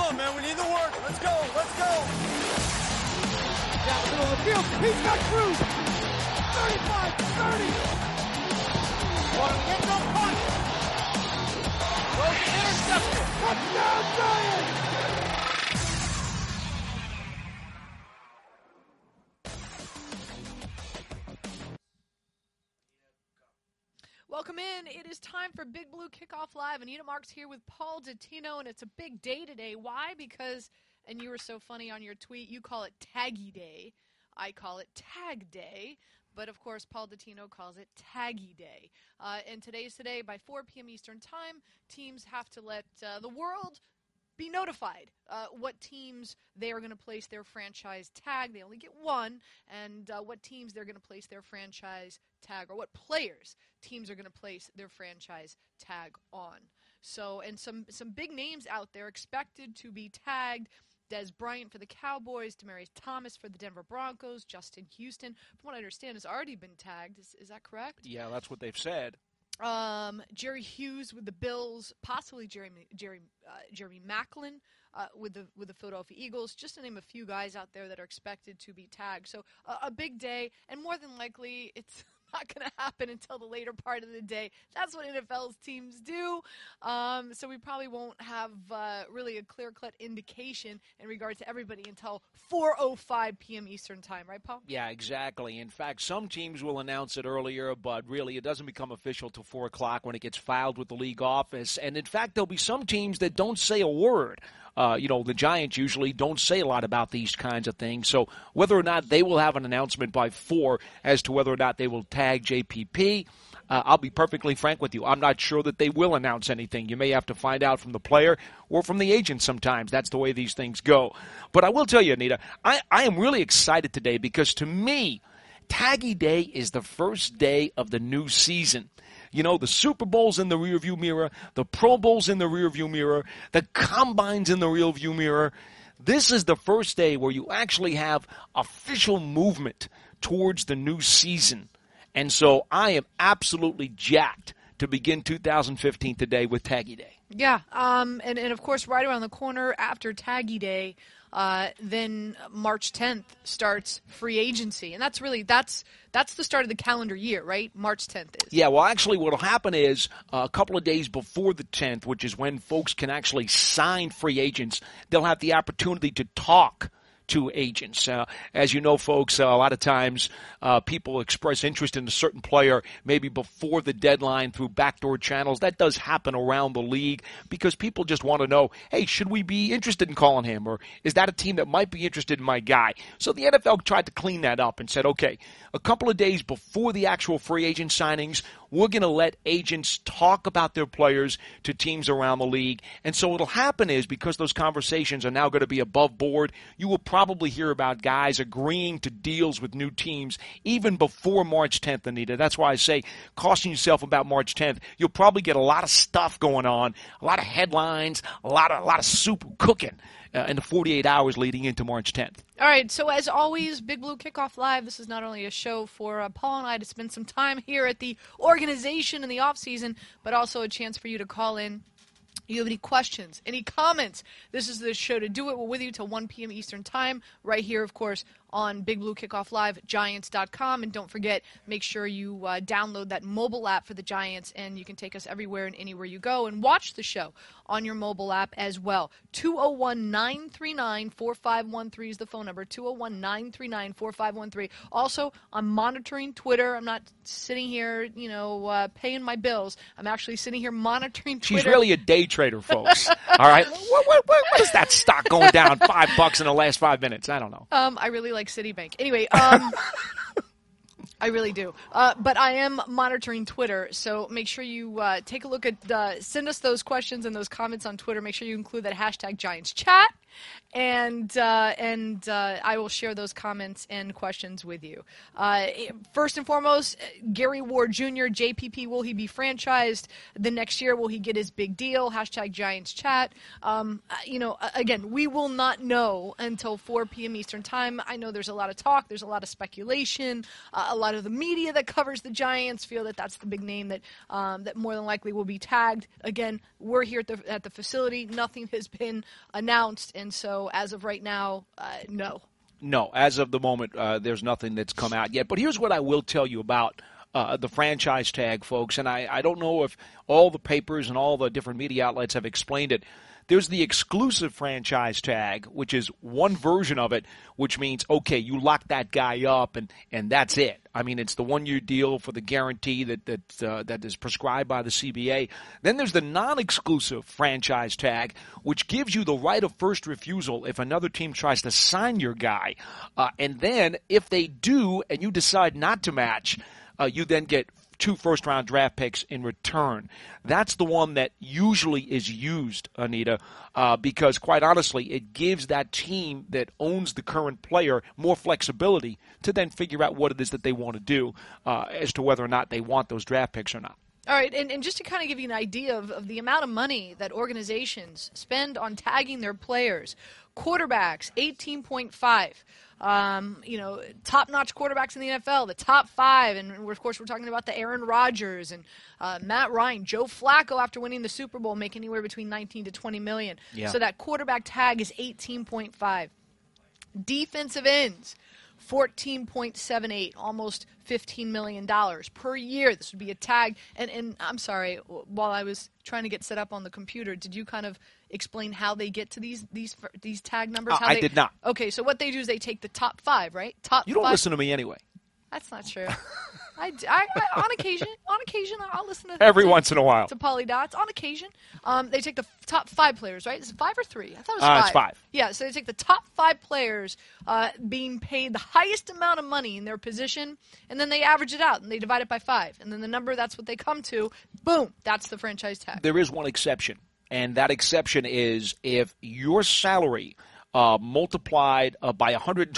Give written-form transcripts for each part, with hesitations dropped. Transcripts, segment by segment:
on, man. We need the work. Let's go. Let's go. Down the middle of the field. He's got Cruz. 35, 30. One end zone punt. Throws intercepted. Touchdown, Giants. Welcome in. It is time for Big Blue Kickoff Live. Anita Marks here with Paul Dottino, and it's a big day today. Why? Because, and you were so funny on your tweet, you call it Taggy Day. I call it Tag Day. But, of course, Paul Dottino calls it Taggy Day. And today's today. By 4 p.m. Eastern Time, teams have to let the world be notified what teams they are going to place their franchise tag. They only get one, and what teams they're going to place their franchise tag, or what players teams are going to place their franchise tag on. So, and some big names out there expected to be tagged. Des Bryant for the Cowboys, Demaryius Thomas for the Denver Broncos, Justin Houston, from what I understand, has already been tagged. Is that correct? Yeah, that's what they've said. Jerry Hughes with the Bills, possibly Jeremy Maclin with the Philadelphia Eagles, just to name a few guys out there that are expected to be tagged. So a big day, and more than likely it's not going to happen until the later part of the day. That's what NFL's teams do. So we probably won't have really a clear-cut indication in regards to everybody until 4:05 p.m. Eastern Time. Right, Paul? Yeah, exactly. In fact, some teams will announce it earlier, but really it doesn't become official till 4 o'clock when it gets filed with the league office. And, in fact, there'll be some teams that don't say a word. The Giants usually don't say a lot about these kinds of things. So whether or not they will have an announcement by 4 as to whether or not they will tag JPP, I'll be perfectly frank with you. I'm not sure that they will announce anything. You may have to find out from the player or from the agent sometimes. That's the way these things go. But I will tell you, Anita, I am really excited today because to me, Taggy Day is the first day of the new season. You know, the Super Bowl's in the rearview mirror, the Pro Bowl's in the rearview mirror, the Combine's in the rearview mirror. This is the first day where you actually have official movement towards the new season. And so I am absolutely jacked to begin 2015 today with Taggy Day. Yeah, and of course, right around the corner after Taggy Day, then March 10th starts free agency, and that's the start of the calendar year, right? March 10th is. Yeah, well, actually, what will happen is a couple of days before the 10th, which is when folks can actually sign free agents, they'll have the opportunity to talk to agents. As you know, folks, a lot of times people express interest in a certain player maybe before the deadline through backdoor channels. That does happen around the league because people just want to know, hey, should we be interested in calling him? Or is that a team that might be interested in my guy? So the NFL tried to clean that up and said, okay, a couple of days before the actual free agent signings, we're going to let agents talk about their players to teams around the league. And so what'll happen is, because those conversations are now going to be above board, you will probably hear about guys agreeing to deals with new teams even before March 10th, Anita. That's why I say caution yourself about March 10th. You'll probably get a lot of stuff going on, a lot of headlines, a lot of soup cooking in the 48 hours leading into March 10th. All right, so as always, Big Blue Kickoff Live, this is not only a show for Paul and I to spend some time here at the organization in the off-season, but also a chance for you to call in. You have any questions, any comments, this is the show to do it. We're with you till 1 p.m. Eastern Time, right here, of course, on Big Blue Kickoff Live, Giants.com. And don't forget, make sure you download that mobile app for the Giants, and you can take us everywhere and anywhere you go and watch the show on your mobile app as well. 201-939-4513 is the phone number, 201-939-4513. Also, I'm monitoring Twitter. I'm not sitting here, paying my bills. I'm actually sitting here monitoring Twitter. She's really a day trader, folks. All right? What is that stock going down $5 in the last 5 minutes? I don't know. I really like Citibank. Anyway, I really do. But I am monitoring Twitter, so make sure you take a look at, send us those questions and those comments on Twitter. Make sure you include that hashtag Giants Chat. and I will share those comments and questions with you. First and foremost, Gary Ward Jr., JPP, will he be franchised? The next year, will he get his big deal? Hashtag Giants Chat. Again, we will not know until 4 p.m. Eastern Time. I know there's a lot of talk. There's a lot of speculation. A lot of the media that covers the Giants feel that that's the big name that more than likely will be tagged. Again, we're here at the facility. Nothing has been announced, and so as of right now, no. No, as of the moment, there's nothing that's come out yet. But here's what I will tell you about the franchise tag, folks, and I don't know if all the papers and all the different media outlets have explained it. There's the exclusive franchise tag, which is one version of it, which means, okay, you lock that guy up and that's it. I mean, it's the one-year deal for the guarantee that is prescribed by the CBA. Then there's the non-exclusive franchise tag, which gives you the right of first refusal if another team tries to sign your guy. And then if they do and you decide not to match, you then get 2 first-round draft picks in return. That's the one that usually is used, Anita, because quite honestly, it gives that team that owns the current player more flexibility to then figure out what it is that they want to do as to whether or not they want those draft picks or not. All right, and just to kind of give you an idea of the amount of money that organizations spend on tagging their players, quarterbacks, 18.5. Top-notch quarterbacks in the NFL, the top 5, and of course we're talking about the Aaron Rodgers and Matt Ryan, Joe Flacco after winning the Super Bowl make anywhere between 19 to 20 million. Yeah. So that quarterback tag is 18.5. Defensive ends, 14.78, almost $15 million per year. This would be a tag. And I'm sorry, while I was trying to get set up on the computer, did you kind of explain how they get to these tag numbers? I did not. Okay, so what they do is they take the top 5, right? You don't listen to me anyway. That's not true. I on occasion, I'll listen to every once in a while to Polly Dots. On occasion, they take the top 5 players, right? Is it 5 or 3? I thought it was 5. It's 5. Yeah, so they take the top 5 players being paid the highest amount of money in their position, and then they average it out and they divide it by 5, and then the number, that's what they come to. Boom, that's the franchise tag. There is one exception, and that exception is if your salary multiplied by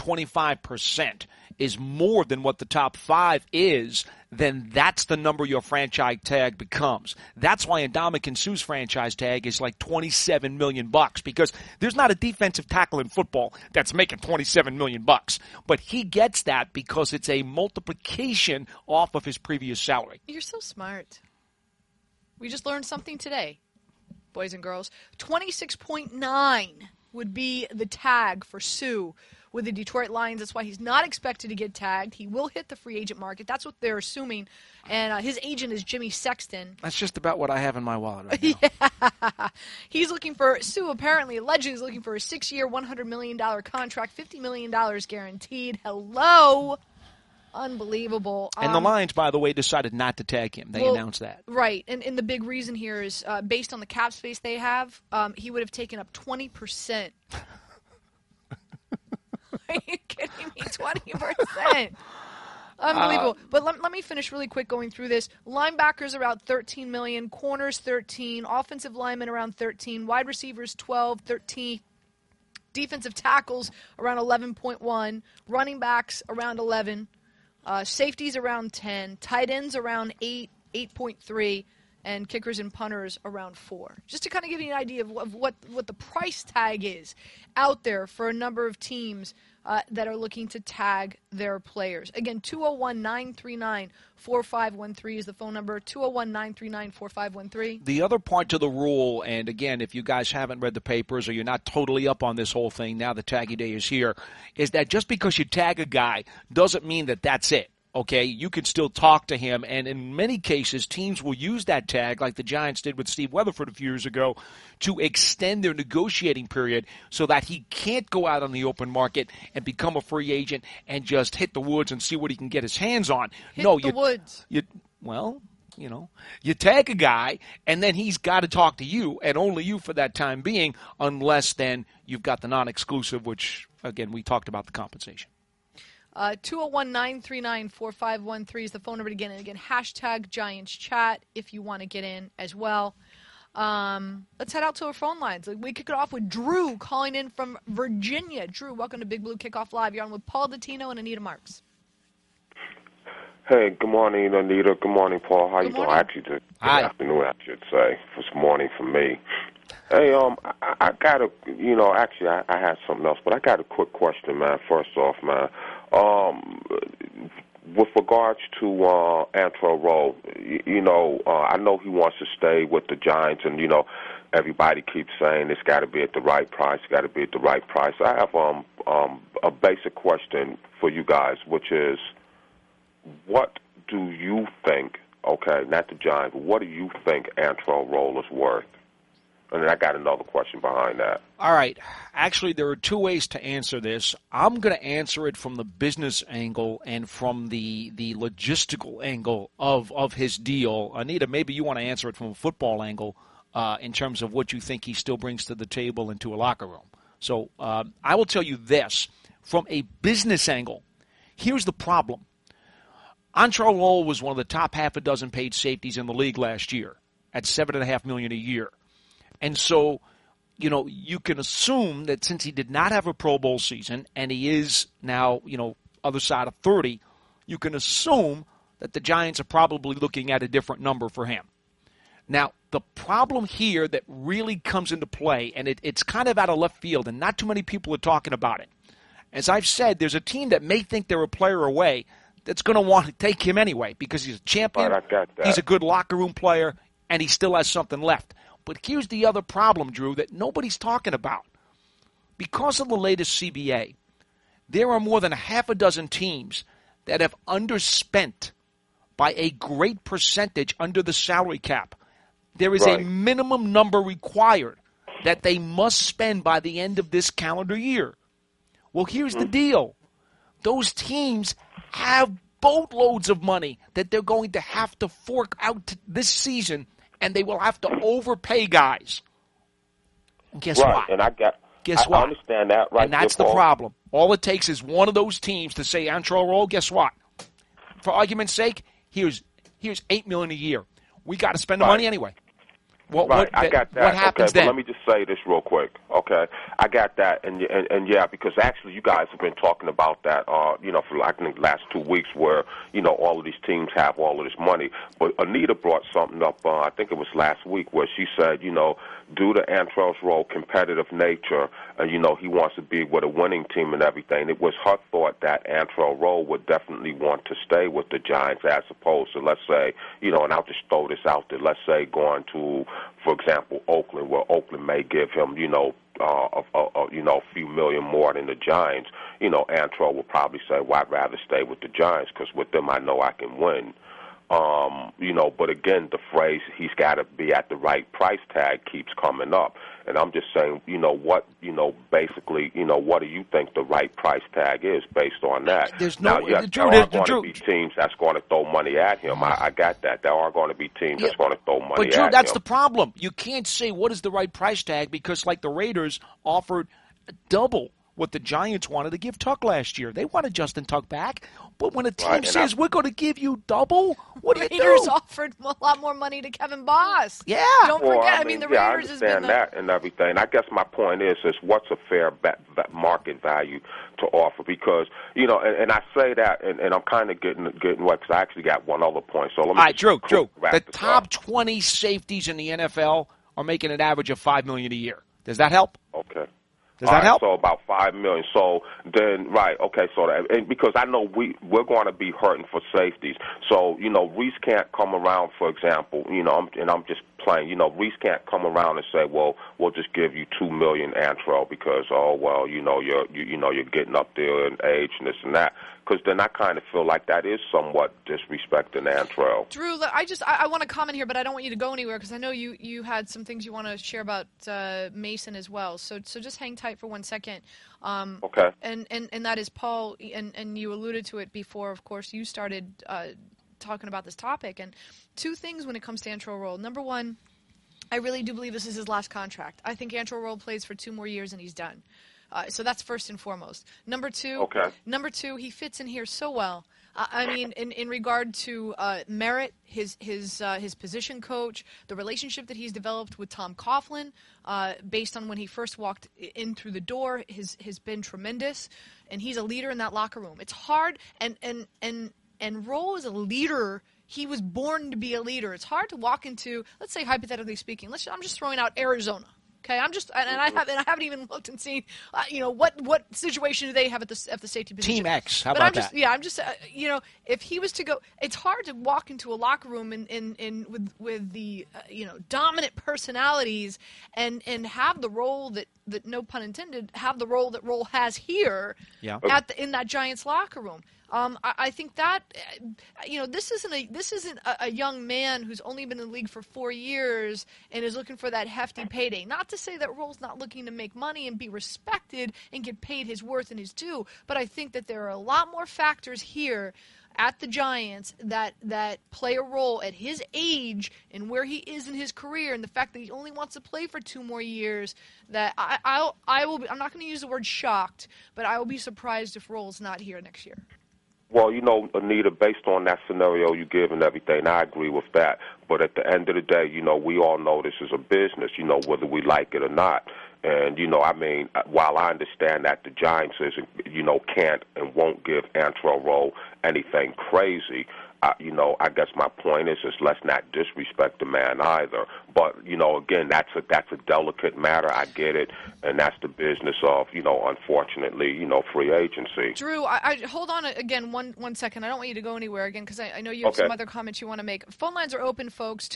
125% is more than what the top 5 is, then that's the number your franchise tag becomes. That's why Ndamukong Suh's franchise tag is like $27 million, because there's not a defensive tackle in football that's making $27 million. But he gets that because it's a multiplication off of his previous salary. You're so smart. We just learned something today, boys and girls. 26.9 would be the tag for Suh with the Detroit Lions. That's why he's not expected to get tagged. He will hit the free agent market. That's what they're assuming. And his agent is Jimmy Sexton. That's just about what I have in my wallet right now. Yeah. He's looking for, Suh apparently, allegedly is looking for a 6-year, $100 million contract, $50 million guaranteed. Hello. Unbelievable. And the Lions, by the way, decided not to tag him. They announced that. Right. And the big reason here is based on the cap space they have, he would have taken up 20%. Are you kidding me? 20%. Unbelievable. But let me finish really quick going through this. Linebackers around $13 million, corners $13, offensive linemen around $13, wide receivers $12, $13. Defensive tackles around 11.1, running backs around 11, safeties around 10, tight ends around 8, 8.3, and kickers and punters around 4. Just to kind of give you an idea of what the price tag is out there for a number of teams that are looking to tag their players. Again, 201-939-4513 is the phone number, 201-939-4513. The other part to the rule, and again, if you guys haven't read the papers or you're not totally up on this whole thing, now the taggy day is here, is that just because you tag a guy doesn't mean that that's it. Okay, you can still talk to him, and in many cases, teams will use that tag, like the Giants did with Steve Weatherford a few years ago, to extend their negotiating period so that he can't go out on the open market and become a free agent and just hit the woods and see what he can get his hands on. Woods. You tag a guy, and then he's got to talk to you, and only you for that time being, unless then you've got the non-exclusive, which, again, we talked about the compensation. 201-939-4513 is the phone number again. And again, hashtag Giants Chat if you want to get in as well. Let's head out to our phone lines. We kick it off with Drew calling in from Virginia. Drew, welcome to Big Blue Kickoff Live. You're on with Paul Dottino and Anita Marks. Hey, good morning, Anita. Good morning, Paul. How you doing? morning. Actually, good afternoon, I should say. It's morning for me. Hey, I got a, actually, I had something else, but I got a quick question, man. First off, man, with regards to Antrel Rolle, I know he wants to stay with the Giants, and everybody keeps saying it's got to be at the right price. Got to be at the right price. I have a basic question for you guys, which is, what do you think? Okay, not the Giants. But what do you think Antrel Rolle is worth? And then I got another question behind that. All right. Actually, there are two ways to answer this. I'm going to answer it from the business angle and from the logistical angle of his deal. Anita, maybe you want to answer it from a football angle in terms of what you think he still brings to the table and to a locker room. So I will tell you this. From a business angle, here's the problem. Antrel Rolle was one of the top half a dozen paid safeties in the league last year at $7.5 million a year. And so, you can assume that since he did not have a Pro Bowl season and he is now, other side of 30, you can assume that the Giants are probably looking at a different number for him. Now, the problem here that really comes into play, and it's kind of out of left field, and not too many people are talking about it. As I've said, there's a team that may think they're a player away that's going to want to take him anyway because he's a champion, Right, I got that. he's a good locker room player, and he still has something left. But here's the other problem, Drew, that nobody's talking about. Because of the latest CBA, there are more than a half a dozen teams that have underspent by a great percentage under the salary cap. There is a minimum number required that they must spend by the end of this calendar year. Well, here's the deal. Those teams have boatloads of money that they're going to have to fork out this season, and they will have to overpay guys. And guess what? And Guess what? I understand that, right? And that's the problem. All it takes is one of those teams to say, Antrel Rolle, guess what? For argument's sake, here's $8 million a year. We got to spend the money anyway. I got that. What happens then? But let me just say this real quick, okay? I got that, and yeah, because actually you guys have been talking about that, for like the last 2 weeks where, all of these teams have all of this money. But Anita brought something up, I think it was last week, where she said, due to Antrel Rolle's competitive nature, and, he wants to be with a winning team and everything, it was her thought that Antrel Rolle would definitely want to stay with the Giants as opposed to, let's say, and I'll just throw this out there, let's say going to, for example, Oakland, where Oakland may give him, a few million more than the Giants. Antrel will probably say, well, I'd rather stay with the Giants because with them I know I can win. But again, the phrase "he's got to be at the right price tag" keeps coming up, and I'm just saying, basically, what do you think the right price tag is based on that? There's no, now, yes, Drew, there are going to be teams that's going to throw money at him. I got that. There are going to be teams that's going to throw money at him. But Drew, that's the problem. You can't say what is the right price tag because, like the Raiders offered double what the Giants wanted to give Tuck last year. They wanted Justin Tuck back. But when a team says, we're going to give you double, what do you do? Raiders offered a lot more money to Kevin Boss. Yeah. Don't forget, the Raiders I understand that and everything. I guess my point is what's a fair market value to offer? Because, and I say that, and I'm kind of getting away because I actually got one other point. So let me Drew, the top up. 20 safeties in the NFL are making an average of $5 million a year. Does that help? Okay. Does that help? So about $5 million. So then, okay. So and because I know we're going to be hurting for safeties. So Reese can't come around, for example. I'm just playing. Reese can't come around and say, well, we'll just give you $2 million, Antrel, because you're getting up there in age and this and that. Because then I kind of feel like that is somewhat disrespecting Antrel. Drew, I want to comment here, but I don't want you to go anywhere because I know you had some things you want to share about Mason as well. So just hang tight for 1 second. Okay. And that is Paul, and you alluded to it before. Of course, you started talking about this topic. And two things when it comes to Antrel Rolle. Number one, I really do believe this is his last contract. I think Antrel Rolle plays for 2 more years and he's done. So that's first and foremost. Number two, he fits in here so well. I mean, in regard to Merritt, his position coach, the relationship that he's developed with Tom Coughlin, based on when he first walked in through the door, has been tremendous, and he's a leader in that locker room. It's hard, and Roll is a leader. He was born to be a leader. It's hard to walk into, let's say hypothetically speaking, I'm just throwing out Arizona. Okay, I haven't even looked and seen, what situation do they have at the safety position? Team X. How about that? I'm just, if he was to go, it's hard to walk into a locker room with the dominant personalities and have the role that no pun intended, have the role that Roll has here, in that Giants locker room. I think that this isn't a young man who's only been in the league for 4 years and is looking for that hefty payday. Not to say that Roll's not looking to make money and be respected and get paid his worth and his due, but I think that there are a lot more factors here at the Giants that play a role at his age and where he is in his career, and the fact that he only wants to play for 2 more years. That I will be, I'm not going to use the word shocked, but I will be surprised if Roll's not here next year. Well, Anita, based on that scenario you give and everything, I agree with that. But at the end of the day, we all know this is a business, whether we like it or not. And, while I understand that the Giants can't and won't give Antrel Rolle anything crazy, I guess my point is let's not disrespect the man either. But, again, that's a delicate matter. I get it. And that's the business of, unfortunately, free agency. Drew, I hold on again one second. I don't want you to go anywhere again because I know you have some other comments you want to make. Phone lines are open, folks.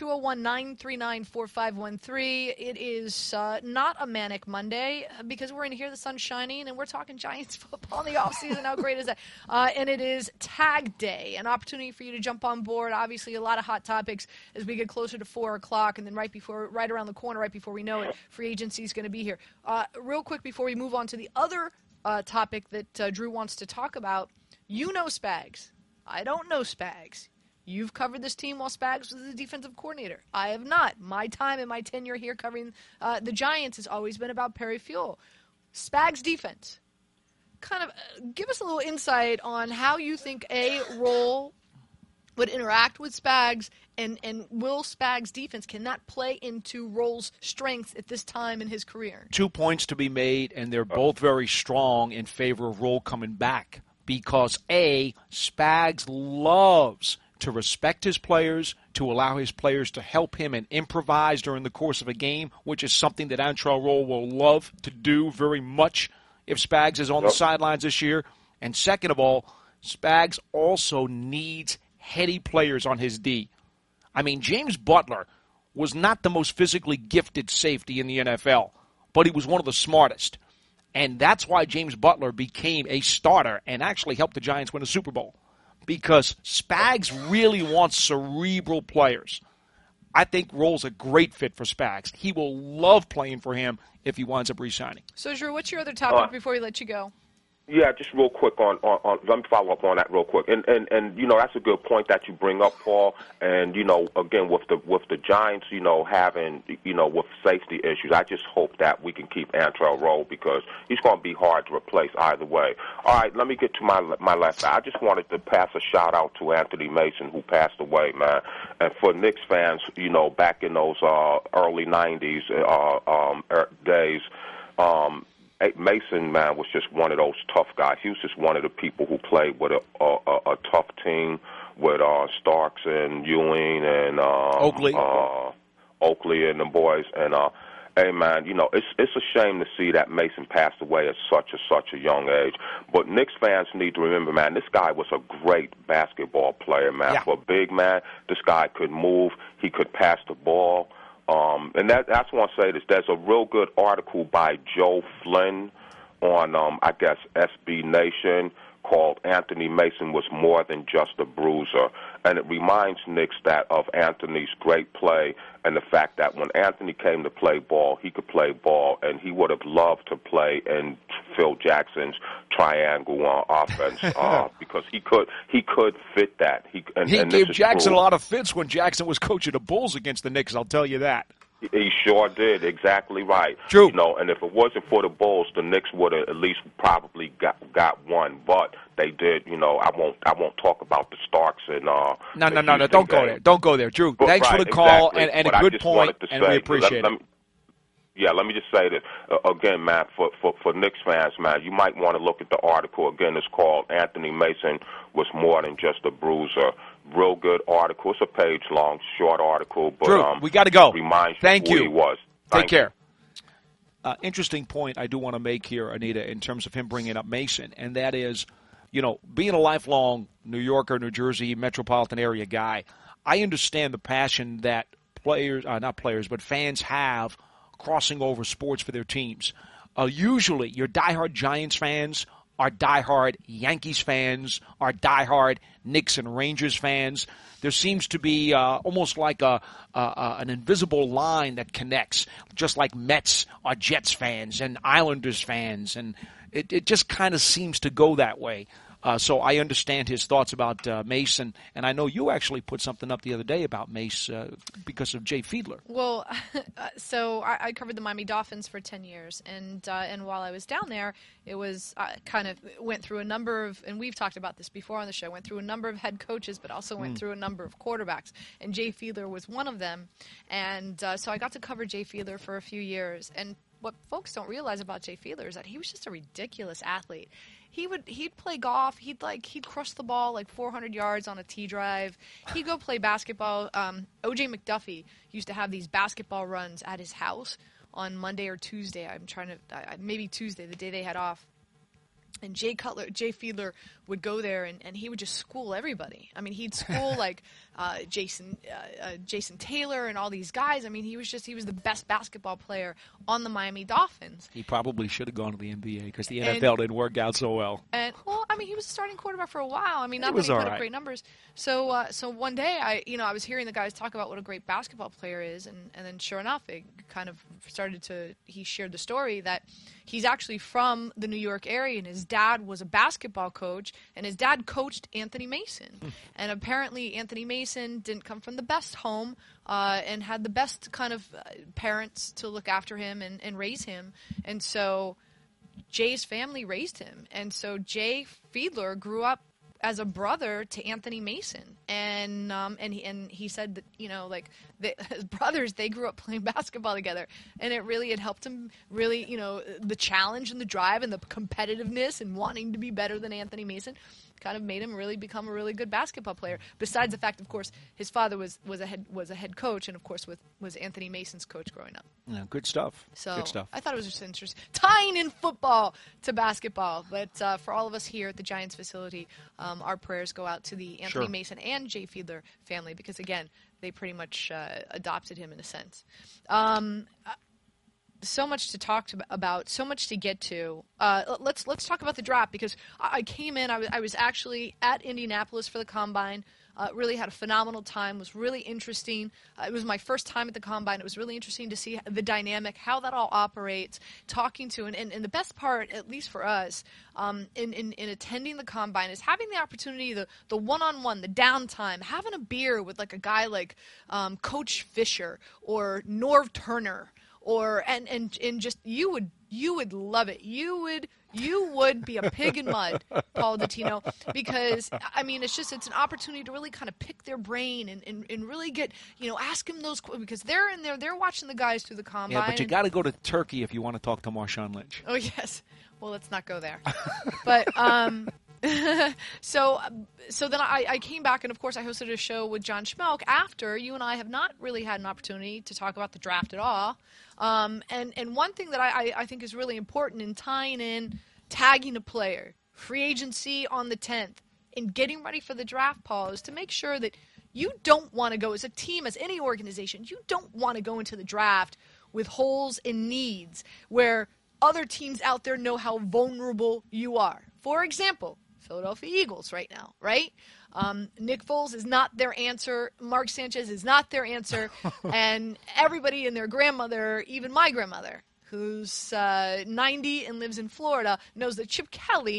201-939-4513. It is not a manic Monday because we're in here, the sun's shining, and we're talking Giants football in the offseason. How great is that? And it is Tag Day, an opportunity for you to jump on board. Obviously, a lot of hot topics as we get closer to 4 o'clock, and then right around the corner, right before we know it, free agency is going to be here. Real quick before we move on to the other topic that Drew wants to talk about, Spags. I don't know Spags. You've covered this team while Spags was the defensive coordinator. I have not. My time and my tenure here covering the Giants has always been about Perry Fewell. Spags' defense. Kind of give us a little insight on how you think Roll would interact with Spags, and will Spags' defense, can that play into Roll's strengths at this time in his career? 2 points to be made, and they're both very strong in favor of Roll coming back because, Spags loves to respect his players, to allow his players to help him and improvise during the course of a game, which is something that Antrel Rolle will love to do very much if Spags is on the sidelines this year. And second of all, Spags also needs heady players on his D. James Butler was not the most physically gifted safety in the NFL, but he was one of the smartest. And that's why James Butler became a starter and actually helped the Giants win a Super Bowl, because Spags really wants cerebral players. I think Rolle's a great fit for Spags. He will love playing for him if he winds up re-signing. So, Drew, what's your other topic before we let you go? Yeah, just real quick on let me follow up on that real quick. And that's a good point that you bring up, Paul. And again with the Giants, having with safety issues, I just hope that we can keep Antrel Rolle because he's going to be hard to replace either way. All right, let me get to my left side. I just wanted to pass a shout out to Anthony Mason, who passed away, man. And for Knicks fans, back in those early '90s days. Mason, man, was just one of those tough guys. He was just one of the people who played with a tough team with Starks and Ewing and Oakley and the boys. And hey, man, it's a shame to see that Mason passed away at such a young age. But Knicks fans need to remember, man, this guy was a great basketball player, man. Yeah. For a big man, this guy could move. He could pass the ball. And that's what I say. There's a real good article by Joe Flynn on, I guess, SB Nation called "Anthony Mason Was More Than Just a Bruiser." And it reminds Knicks of Anthony's great play and the fact that when Anthony came to play ball, he could play ball, and he would have loved to play in Phil Jackson's triangle offense because he could fit that. He gave Jackson a lot of fits when Jackson was coaching the Bulls against the Knicks, I'll tell you that. He sure did. Exactly right. True. You know, and if it wasn't for the Bulls, the Knicks would have at least probably got one. But they did. You know, I won't talk about the Starks and No. Houston Don't go game. there. Don't go there, Drew. But, Thanks right, for the call exactly. and But a I good just point, wanted to and say, we appreciate it. Let me just say this again, Matt. For Knicks fans, man, you might want to look at the article again. It's called "Anthony Mason Was More Than Just a Bruiser." Real good article. It's a page long, short article, but Drew, we got to go. Reminds Thank you you. who he was. Take care. Interesting point I do want to make here, Anita, in terms of him bringing up Mason, and that is, you know, being a lifelong New Yorker, New Jersey metropolitan area guy, I understand the passion that fans have crossing over sports for their teams. Usually, your diehard Giants fans are diehard Yankees fans, are diehard Knicks and Rangers fans. There seems to be almost like an invisible line that connects, just like Mets are Jets fans and Islanders fans, and it just kind of seems to go that way. So I understand his thoughts about Mace, and I know you actually put something up the other day about Mace because of Jay Fiedler. Well, so I covered the Miami Dolphins for 10 years, and while I was down there, it was kind of went through a number of, and we've talked about this before on the show, went through a number of head coaches, but also went through a number of quarterbacks, and Jay Fiedler was one of them, and so I got to cover Jay Fiedler for a few years, and what folks don't realize about Jay Fiedler is that he was just a ridiculous athlete. He'd play golf. He'd crush the ball like 400 yards on a tee drive. He'd go play basketball. O.J. McDuffie used to have these basketball runs at his house on Monday or Tuesday. Maybe Tuesday, the day they had off. And Jay Fiedler would go there, and he would just school everybody. I mean, he'd school like Jason Taylor and all these guys. I mean, he was the best basketball player on the Miami Dolphins. He probably should have gone to the NBA because the NFL didn't work out so well. And well, I mean, he was a starting quarterback for a while. I mean, not that he he put up great numbers. So one day, I was hearing the guys talk about what a great basketball player is, and then sure enough, it kind of he shared the story that he's actually from the New York area, and his dad was a basketball coach, and his dad coached Anthony Mason. And apparently Anthony Mason didn't come from the best home and had the best kind of parents to look after him and raise him. And so Jay's family raised him. And so Jay Fiedler grew up as a brother to Anthony Mason, and he said that his brothers, they grew up playing basketball together, and it really had helped him really, the challenge and the drive and the competitiveness and wanting to be better than Anthony Mason kind of made him really become a really good basketball player. Besides the fact, of course, his father was a head coach, and of course was Anthony Mason's coach growing up. Yeah, good stuff. So good stuff. I thought it was just interesting, tying in football to basketball. But for all of us here at the Giants facility, our prayers go out to the Anthony Mason and Jay Fiedler family because, again, they pretty much adopted him in a sense. So much to talk about, so much to get to. Let's talk about the draft because I came in. I was actually at Indianapolis for the Combine. Really had a phenomenal time. Was really interesting. It was my first time at the Combine. It was really interesting to see the dynamic, how that all operates. Talking to and the best part, at least for us, in attending the Combine, is having the opportunity, the one-on-one, the downtime, having a beer with like a guy like Coach Fisher or Norv Turner. And just you would love it. You would be a pig in mud, Paul Dottino, because I mean it's an opportunity to really kind of pick their brain and really get ask them those because they're in there, they're watching the guys through the Combine. Yeah, but you got to go to Turkey if you want to talk to Marshawn Lynch. Oh yes, well let's not go there. But so then I came back, and of course I hosted a show with John Schmelk after. You and I have not really had an opportunity to talk about the draft at all. And one thing that I think is really important in tying in tagging a player, free agency on the 10th, and getting ready for the draft, Paul, is to make sure that you don't want to go as a team, as any organization, you don't want to go into the draft with holes and needs where other teams out there know how vulnerable you are. For example, Philadelphia Eagles right now, right? Nick Foles is not their answer. Mark Sanchez is not their answer. And everybody and their grandmother, even my grandmother, who's 90 and lives in Florida, knows that Chip Kelly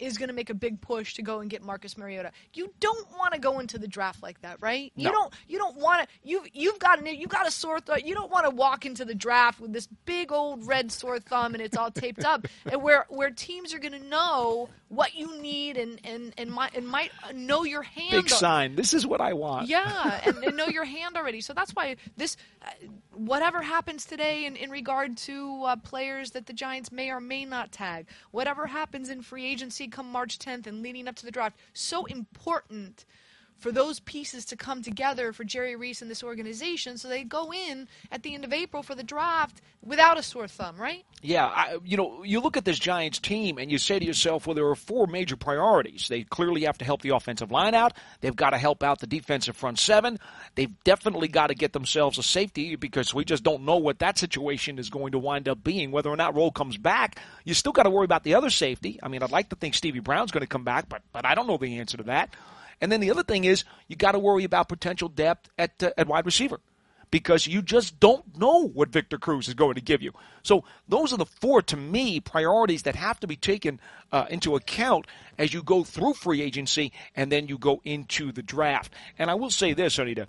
is going to make a big push to go and get Marcus Mariota. You don't want to go into the draft like that, right? No. You don't want to. You've got a sore thumb. You don't want to walk into the draft with this big old red sore thumb and it's all taped up, and where teams are going to know what you need and might know your hand. Big sign. This is what I want. Yeah, and know your hand already. So that's why this, whatever happens today in regard to players that the Giants may or may not tag, whatever happens in free agency come March 10th and leading up to the draft, so important for those pieces to come together for Jerry Reese and this organization so they go in at the end of April for the draft without a sore thumb, right? Yeah, you look at this Giants team and you say to yourself, well, there are 4 major priorities. They clearly have to help the offensive line out. They've got to help out the defensive front 7. They've definitely got to get themselves a safety because we just don't know what that situation is going to wind up being. Whether or not Rolle comes back, you still got to worry about the other safety. I mean, I'd like to think Stevie Brown's going to come back, but I don't know the answer to that. And then the other thing is you got to worry about potential depth at wide receiver because you just don't know what Victor Cruz is going to give you. So those are the 4, to me, priorities that have to be taken into account as you go through free agency and then you go into the draft. And I will say this, Anita,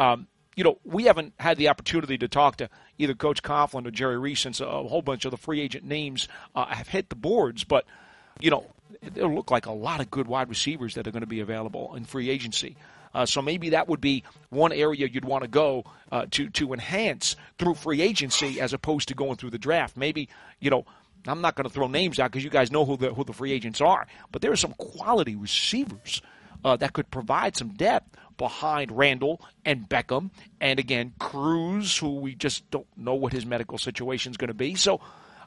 we haven't had the opportunity to talk to either Coach Coughlin or Jerry Reese since a whole bunch of the free agent names have hit the boards, but it'll look like a lot of good wide receivers that are going to be available in free agency. So maybe that would be one area you'd want to go to enhance through free agency as opposed to going through the draft. Maybe, I'm not going to throw names out because you guys know who the free agents are. But there are some quality receivers that could provide some depth behind Randall and Beckham. And, again, Cruz, who we just don't know what his medical situation is going to be. So,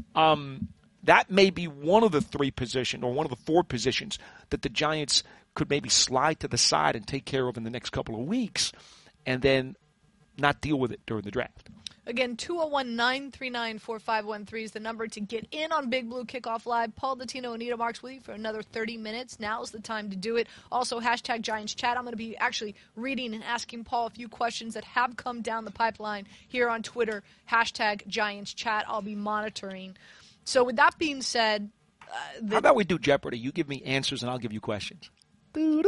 that may be one of the 3 positions or one of the 4 positions that the Giants could maybe slide to the side and take care of in the next couple of weeks and then not deal with it during the draft. Again, 201-939-4513 is the number to get in on Big Blue Kickoff Live. Paul Dottino and Anita Marks with you for another 30 minutes. Now's the time to do it. Also, hashtag Giants Chat. I'm going to be actually reading and asking Paul a few questions that have come down the pipeline here on Twitter. Hashtag Giants Chat. I'll be monitoring. So with that being said... how about we do Jeopardy? You give me answers and I'll give you questions. I'm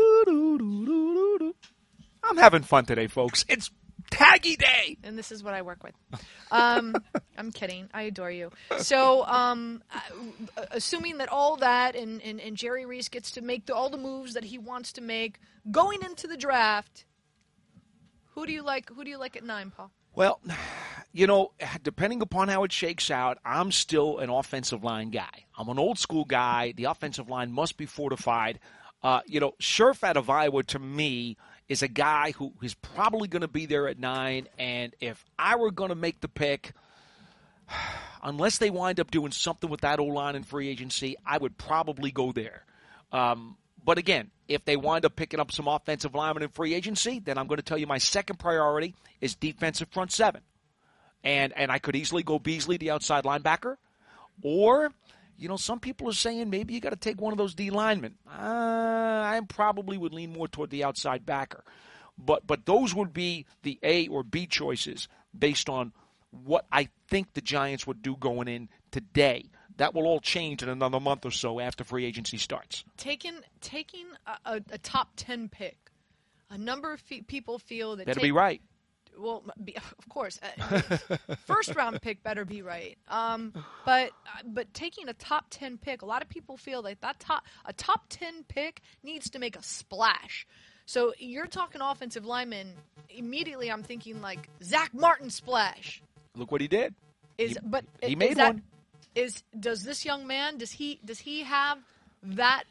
having fun today, folks. It's Taggy Day! And this is what I work with. I'm kidding. I adore you. So assuming that all that and Jerry Reese gets to make all the moves that he wants to make going into the draft, who do you like at 9, Paul? Well, depending upon how it shakes out, I'm still an offensive line guy. I'm an old school guy. The offensive line must be fortified. Scherf out of Iowa, to me, is a guy who is probably going to be there at 9. And if I were going to make the pick, unless they wind up doing something with that O-line in free agency, I would probably go there. But again, if they wind up picking up some offensive linemen in free agency, then I'm going to tell you my second priority is defensive front 7. And I could easily go Beasley, the outside linebacker. Or, some people are saying maybe you got to take one of those D linemen. I probably would lean more toward the outside backer. But those would be the A or B choices based on what I think the Giants would do going in today. That will all change in another month or so after free agency starts. Taking a top 10 pick, a number of people feel that... Better be right. Well, of course. First-round pick better be right. But taking a top 10 pick, a lot of people feel like a top 10 pick needs to make a splash. So you're talking offensive lineman. Immediately I'm thinking like Zach Martin splash. Look what he did. He made one. Does this young man, does he have that?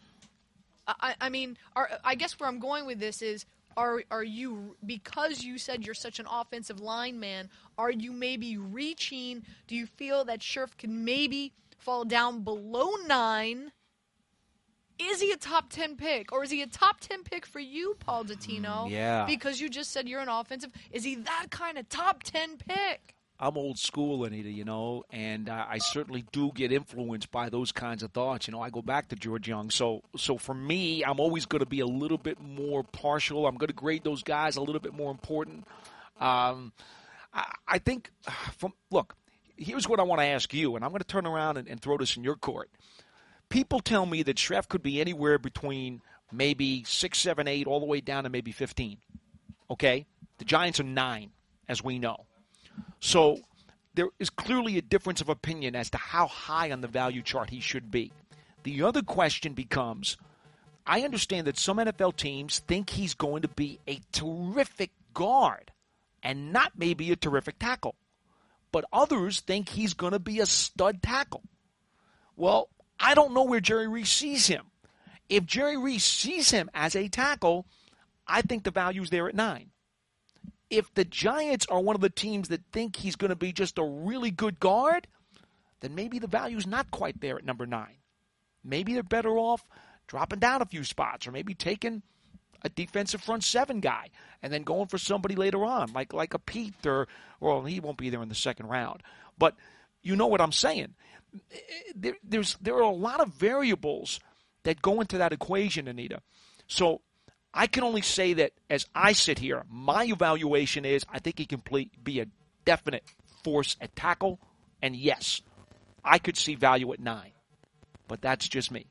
I guess where I'm going with this is, are you, because you said you're such an offensive lineman, are you maybe reaching? Do you feel that Scherf can maybe fall down below 9? Is he a top 10 pick, or is he a top 10 pick for you, Paul Dottino? Yeah. Because you just said you're an offensive. Is he that kind of top 10 pick? I'm old school, Anita, and I certainly do get influenced by those kinds of thoughts. I go back to George Young. So for me, I'm always going to be a little bit more partial. I'm going to grade those guys a little bit more important. I think, look, here's what I want to ask you, and I'm going to turn around and throw this in your court. people tell me that Schreff could be anywhere between maybe 6, 7, 8, all the way down to maybe 15. Okay? The Giants are 9, as we know. So there is clearly a difference of opinion as to how high on the value chart he should be. The other question becomes, I understand that some NFL teams think he's going to be a terrific guard and not maybe a terrific tackle. But others think he's going to be a stud tackle. Well, I don't know where Jerry Reese sees him. If Jerry Reese sees him as a tackle, I think the value's there at 9. If the Giants are one of the teams that think he's going to be just a really good guard, then maybe the value's not quite there at number 9. Maybe they're better off dropping down a few spots, or maybe taking a defensive front 7 guy and then going for somebody later on, like a Pete, or well, he won't be there in the second round. But you know what I'm saying. There are a lot of variables that go into that equation, Anita. So I can only say that as I sit here, my evaluation is I think he can be a definite force at tackle. And yes, I could see value at 9. But that's just me.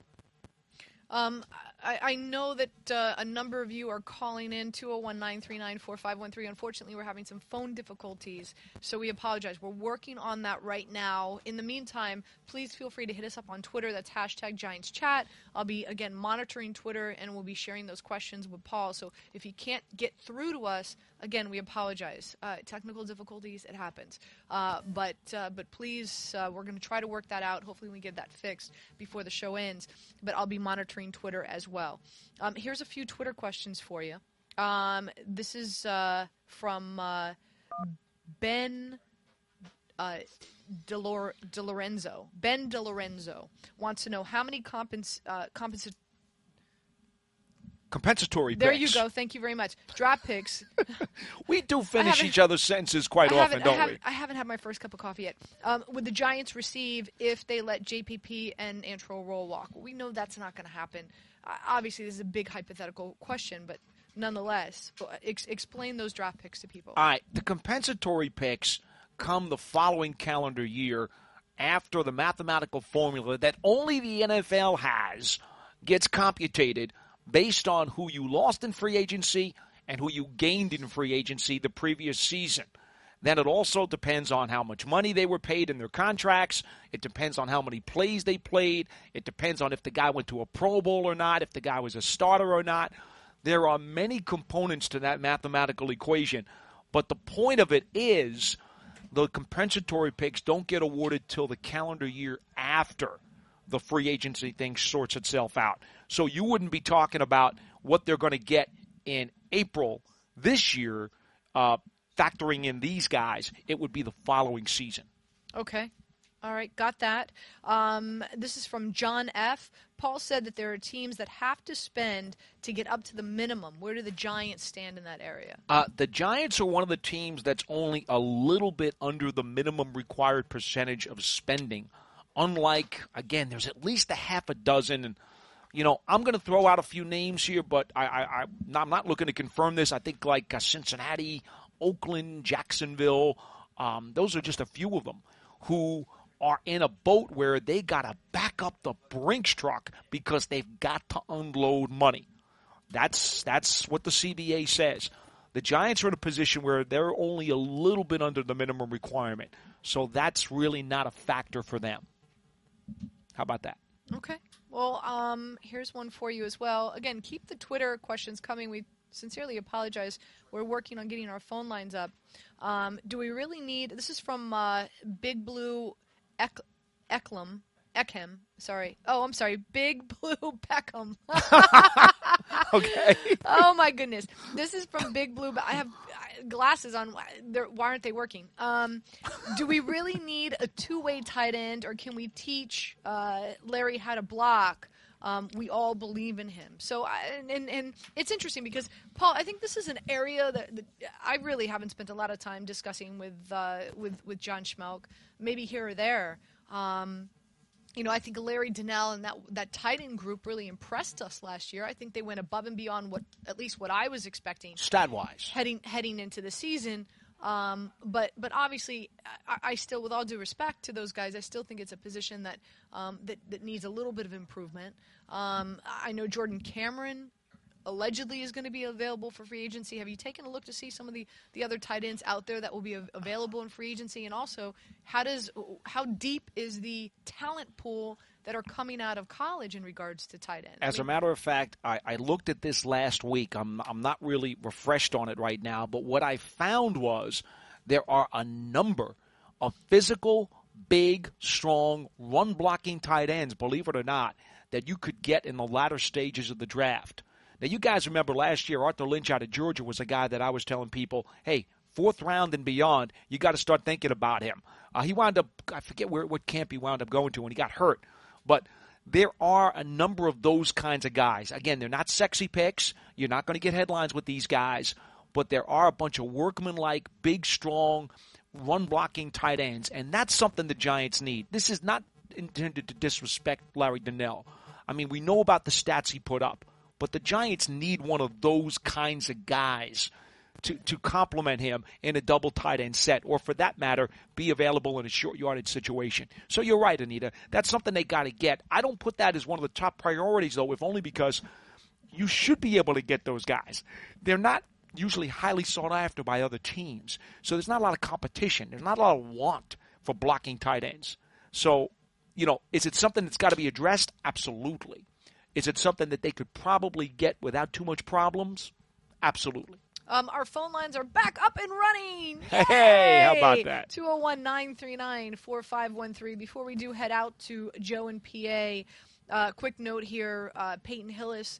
I know that a number of you are calling in 201-939-4513. Unfortunately, we're having some phone difficulties, so we apologize. We're working on that right now. In the meantime, please feel free to hit us up on Twitter. That's #GiantsChat. I'll be, again, monitoring Twitter, and we'll be sharing those questions with Paul. So if you can't get through to us, again, we apologize. Technical difficulties, it happens. But please, we're going to try to work that out. Hopefully we get that fixed before the show ends. But I'll be monitoring Twitter as well. Here's a few Twitter questions for you. This is from Ben DeLorenzo. Ben DeLorenzo wants to know how many compensatory picks. There you go. Thank you very much. Draft picks. We do finish each other's sentences quite often, don't we? I haven't had my first cup of coffee yet. Would the Giants receive if they let JPP and Antrel Roll walk? Well, we know that's not going to happen. Obviously, this is a big hypothetical question, but nonetheless, explain those draft picks to people. All right. The compensatory picks come the following calendar year after the mathematical formula that only the NFL has gets computed based on who you lost in free agency and who you gained in free agency the previous season. Then it also depends on how much money they were paid in their contracts. It depends on how many plays they played. It depends on if the guy went to a Pro Bowl or not, if the guy was a starter or not. There are many components to that mathematical equation. But the point of it is the compensatory picks don't get awarded till the calendar year after the free agency thing sorts itself out. So you wouldn't be talking about what they're going to get in April this year, factoring in these guys. It would be the following season. Okay. All right, got that. This is from John F. Paul said that there are teams that have to spend to get up to the minimum. Where do the Giants stand in that area? The Giants are one of the teams that's only a little bit under the minimum required percentage of spending. Unlike, again, there's at least a half a dozen. And, you know, I'm going to throw out a few names here, but I'm not looking to confirm this. I think like Cincinnati, Oakland, Jacksonville, those are just a few of them who are in a boat where they got to back up the Brinks truck because they've got to unload money. That's what the CBA says. The Giants are in a position where they're only a little bit under the minimum requirement, so that's really not a factor for them. How about that? Okay. Well, here's one for you as well. Again, keep the Twitter questions coming. We sincerely apologize. We're working on getting our phone lines up. Do we really need – this is from Big Blue Eckham. Sorry. Oh, I'm sorry. Big Blue Peckham. Okay. Oh, my goodness. This is from Big Blue. I have glasses on. Why aren't they working? Do we really need a two-way tight end, or can we teach Larry how to block? We all believe in him. So, and it's interesting because, Paul, I think this is an area that I really haven't spent a lot of time discussing with John Schmelk, maybe here or there. You know, I think Larry Donnell and that tight end group really impressed us last year. I think they went above and beyond at least what I was expecting. Stat-wise. Heading into the season. But obviously, I still, with all due respect to those guys, I still think it's a position that that needs a little bit of improvement. I know Jordan Cameron allegedly is going to be available for free agency. Have you taken a look to see some of the other tight ends out there that will be available in free agency? And also, how deep is the talent pool that are coming out of college in regards to tight ends? As a matter of fact, I looked at this last week. I'm not really refreshed on it right now, but what I found was there are a number of physical, big, strong, run-blocking tight ends, believe it or not, that you could get in the latter stages of the draft. Now, you guys remember last year, Arthur Lynch out of Georgia was a guy that I was telling people, hey, 4th round and beyond, you got to start thinking about him. He wound up, I forget what camp he wound up going to when he got hurt. But there are a number of those kinds of guys. Again, they're not sexy picks. You're not going to get headlines with these guys. But there are a bunch of workman-like, big, strong, run-blocking tight ends. And that's something the Giants need. This is not intended to disrespect Larry Donnell. I mean, we know about the stats he put up. But the Giants need one of those kinds of guys to complement him in a double tight end set, or for that matter, be available in a short yardage situation. So you're right, Anita. That's something they got to get. I don't put that as one of the top priorities, though, if only because you should be able to get those guys. They're not usually highly sought after by other teams. So there's not a lot of competition. There's not a lot of want for blocking tight ends. So, is it something that's got to be addressed? Absolutely. Is it something that they could probably get without too much problems? Absolutely. Our phone lines are back up and running. Yay! Hey, how about that? 201-939-4513. Before we do head out to Joe and PA, quick note here, Peyton Hillis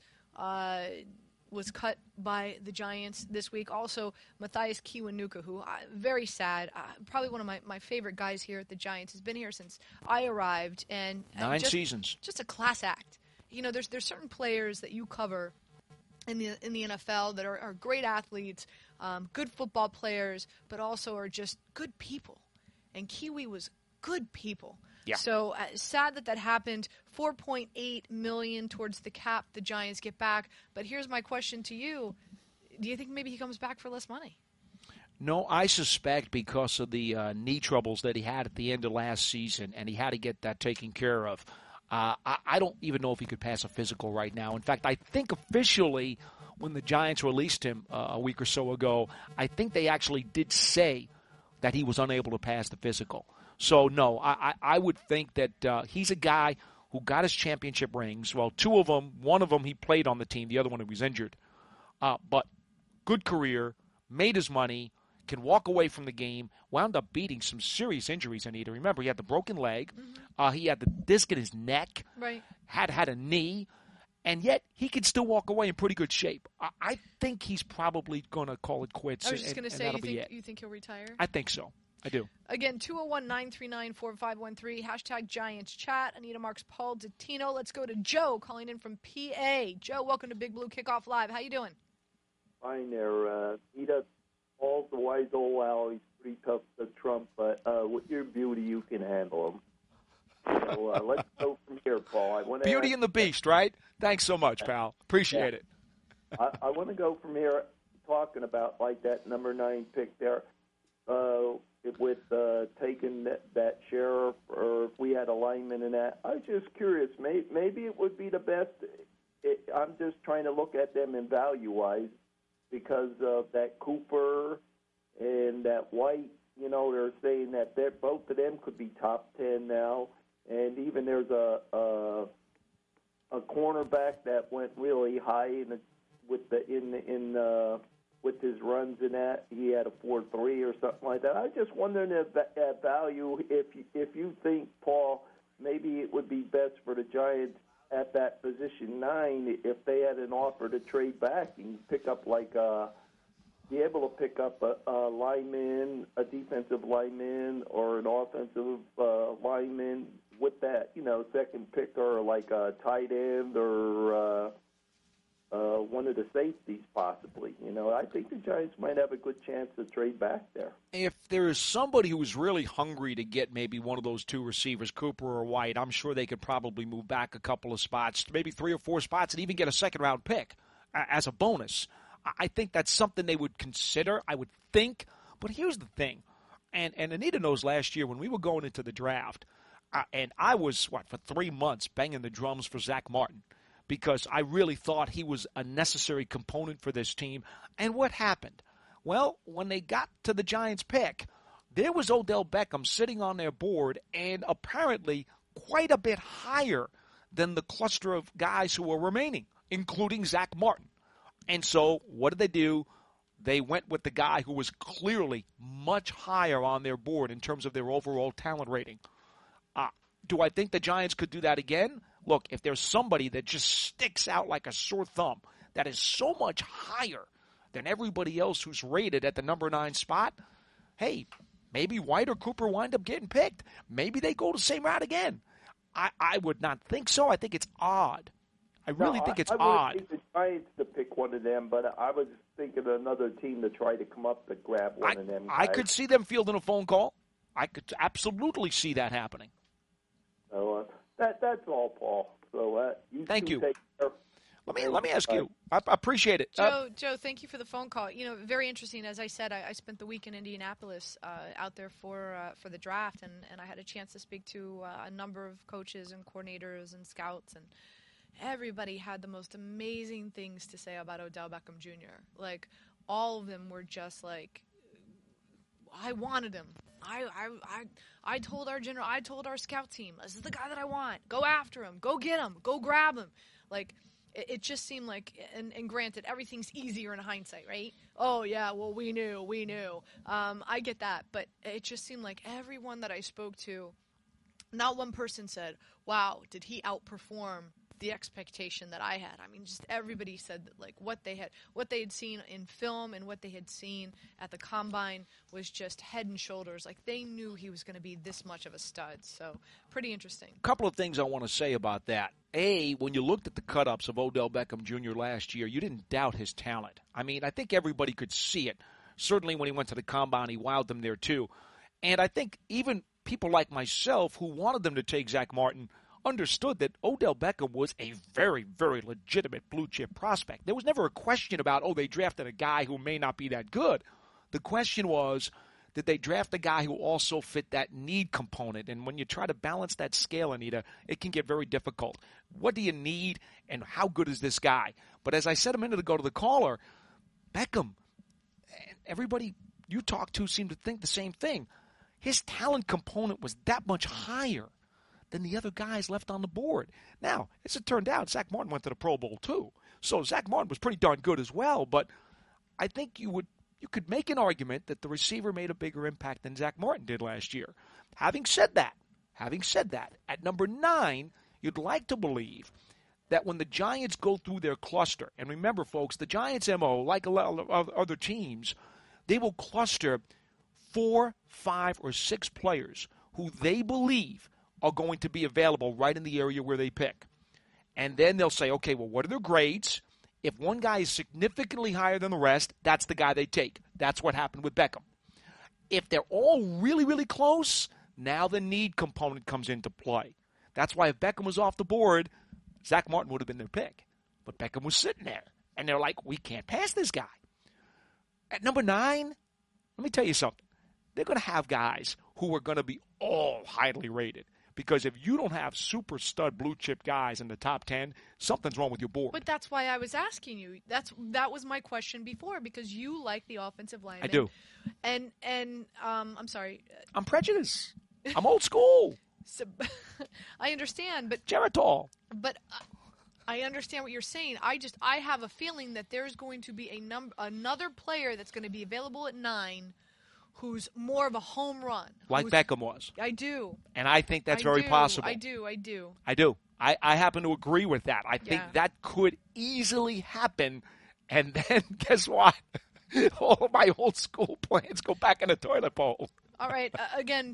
was cut by the Giants this week. Also, Matthias Kiwanuka, who very sad, probably one of my favorite guys here at the Giants, has been here since I arrived. And 9 seasons. Just a class act. There's certain players that you cover in the NFL that are great athletes, good football players, but also are just good people. And Kiwi was good people. Yeah. So sad that happened. $4.8 million towards the cap the Giants get back. But here's my question to you. Do you think maybe he comes back for less money? No, I suspect because of the knee troubles that he had at the end of last season, and he had to get that taken care of. I don't even know if he could pass a physical right now. In fact, I think officially when the Giants released him a week or so ago, I think they actually did say that he was unable to pass the physical. So, no, I would think that he's a guy who got his championship rings. Well, 2 of them, one of them he played on the team, the other one he was injured. But good career, made his money, can walk away from the game, wound up beating some serious injuries, Anita. Remember, he had the broken leg. Mm-hmm. He had the disc in his neck. Right. Had a knee. And yet, he can still walk away in pretty good shape. I think he's probably going to call it quits. I was just going to say, you think he'll retire? I think so. I do. Again, 201-939-4513, hashtag Giants Chat. Anita Marks, Paul Dottino. Let's go to Joe calling in from PA. Joe, welcome to Big Blue Kickoff Live. How you doing? Fine there. Anita, Paul's the wise old owl. He's pretty tough to Trump, but with your beauty, you can handle him. So let's go from here, Paul. Beauty and the Beast, right? Thanks so much, pal. Appreciate it. I want to go from here talking about like that number 9 pick there. With taking that sheriff, or if we had a lineman in that. I was just curious. Maybe it would be the best. I'm just trying to look at them in value-wise because of that Cooper and that White. They're saying that both of them could be top 10 now. And even there's a cornerback that went really high with his runs in that. He had a 4.3 or something like that. I was just wondering if at value, if you think, Paul, maybe it would be best for the Giants at that position 9 if they had an offer to trade back and pick up be able to pick up a lineman, a defensive lineman, or an offensive lineman with that, second pick, or like a tight end or one of the safeties possibly. I think the Giants might have a good chance to trade back there. If there is somebody who is really hungry to get maybe one of those 2 receivers, Cooper or White, I'm sure they could probably move back a couple of spots, maybe 3 or 4 spots, and even get a second-round pick as a bonus. I think that's something they would consider, I would think, But here's the thing, and Anita knows last year when we were going into the draft, and I was, for 3 months banging the drums for Zach Martin because I really thought he was a necessary component for this team. And what happened? Well, when they got to the Giants pick, there was Odell Beckham sitting on their board and apparently quite a bit higher than the cluster of guys who were remaining, including Zach Martin. And so what did they do? They went with the guy who was clearly much higher on their board in terms of their overall talent rating. Do I think the Giants could do that again? Look, if there's somebody that just sticks out like a sore thumb, that is so much higher than everybody else who's rated at the number 9 spot, hey, maybe White or Cooper wind up getting picked. Maybe they go the same route again. I would not think so. I think it's odd. I really think it's odd. I would think the Giants to pick one of them, but I was thinking another team to try to come up to grab one of them guys. I could see them fielding a phone call. I could absolutely see that happening. So that's all, Paul. So thank you. Take care. Let me ask you. I appreciate it. Joe, thank you for the phone call. Very interesting. As I said, I spent the week in Indianapolis out there for the draft, and I had a chance to speak to a number of coaches and coordinators and scouts, and everybody had the most amazing things to say about Odell Beckham Jr. Like, all of them were just like, I wanted him. I told our scout team, this is the guy that I want. Go after him. Go get him. Go grab him. Like, it just seemed like, and granted, everything's easier in hindsight, right? Oh, yeah, well, we knew. I get that, but it just seemed like everyone that I spoke to, not one person said, wow, did he outperform the expectation that I had. I mean, just everybody said that, like, what they had seen in film and what they had seen at the combine was just head and shoulders. Like, they knew he was going to be this much of a stud. So, pretty interesting. A couple of things I want to say about that. A, when you looked at the cut-ups of Odell Beckham Jr. last year, you didn't doubt his talent. I mean, I think everybody could see it. Certainly when he went to the combine, he wowed them there too. And I think even people like myself who wanted them to take Zach Martin understood that Odell Beckham was a very, very legitimate blue-chip prospect. There was never a question about, they drafted a guy who may not be that good. The question was, did they draft a guy who also fit that need component? And when you try to balance that scale, Anita, it can get very difficult. What do you need, and how good is this guy? But as I said a minute ago to the caller, Beckham, everybody you talk to seemed to think the same thing. His talent component was that much higher than the other guys left on the board. Now, as it turned out, Zach Martin went to the Pro Bowl too. So Zach Martin was pretty darn good as well, but I think you could make an argument that the receiver made a bigger impact than Zach Martin did last year. Having said that, at number 9, you'd like to believe that when the Giants go through their cluster, and remember, folks, the Giants' MO, like a lot of other teams, they will cluster 4, 5, or 6 players who they believe are going to be available right in the area where they pick. And then they'll say, okay, well, what are their grades? If one guy is significantly higher than the rest, that's the guy they take. That's what happened with Beckham. If they're all really, really close, now the need component comes into play. That's why if Beckham was off the board, Zach Martin would have been their pick. But Beckham was sitting there. And they're like, we can't pass this guy. At number 9, let me tell you something. They're going to have guys who are going to be all highly rated. Because if you don't have super stud blue chip guys in the top 10, something's wrong with your board. But that's why I was asking you. That was my question before, because you like the offensive line. I do. And I'm sorry. I'm prejudiced. I'm old school. So, I understand, but Geritol. But I understand what you're saying. I have a feeling that there's going to be another player that's going to be available at 9 who's more of a home run. Like Beckham was. I do. And I think that's very possible. I do. I happen to agree with that. I think that could easily happen. And then, guess what? All of my old school plans go back in the toilet bowl. All right. Again,